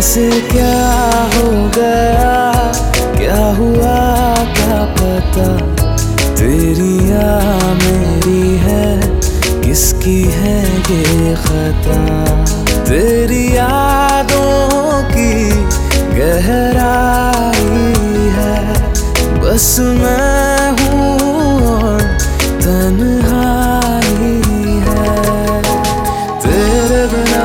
कैसे क्या हो गया, क्या हुआ क्या पता। तेरी या मेरी है, किसकी है ये खता। तेरी यादों की गहराई है, बस मैं हूँ और तन्हाई है तेरे बिना।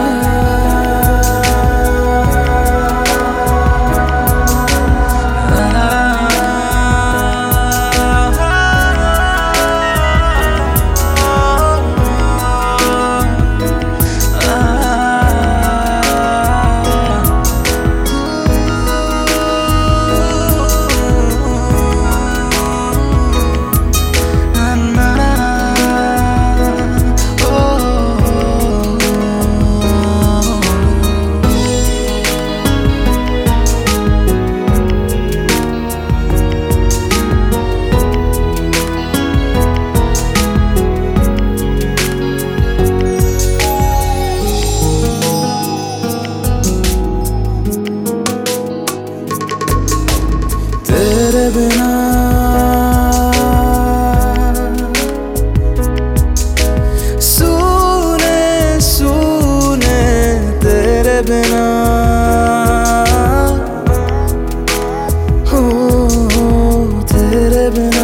तेरे बिना सूने सूने, तेरे बिना हो, तेरे बिना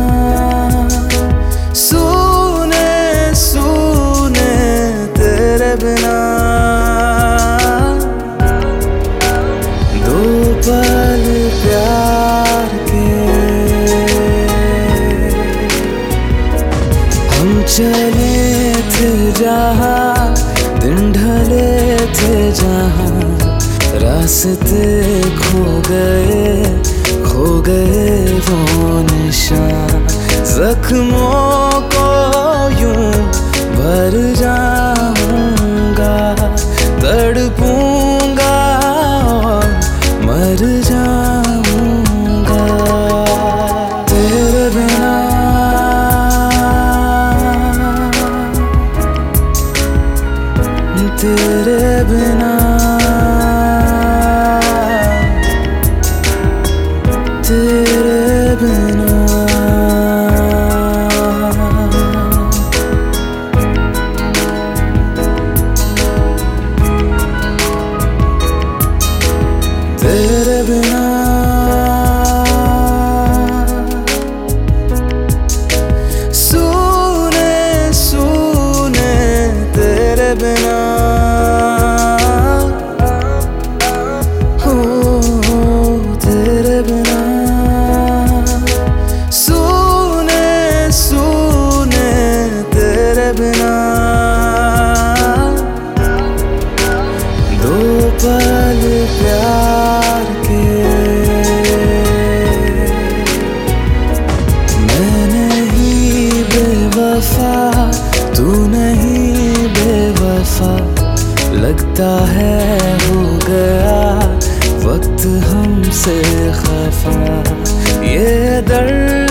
सूने सूने, तेरे बिना दो पल प्यार चले थे जहाँ, दिन ढले थे जहाँ, रास्ते खो गए वो निशान। जख्मों को यूं भर जाऊंगा, तड़पूंगा और मर जाऊंगा तेरे बिना। तेरे बिना, तेरे बिना, तेरे बिना सूने सूने, तेरे बिना बिना दो पल प्यार के। मैं नहीं बेवफा, तू नहीं बेवफा, लगता है हो गया वक्त हमसे खफा। ये दर्द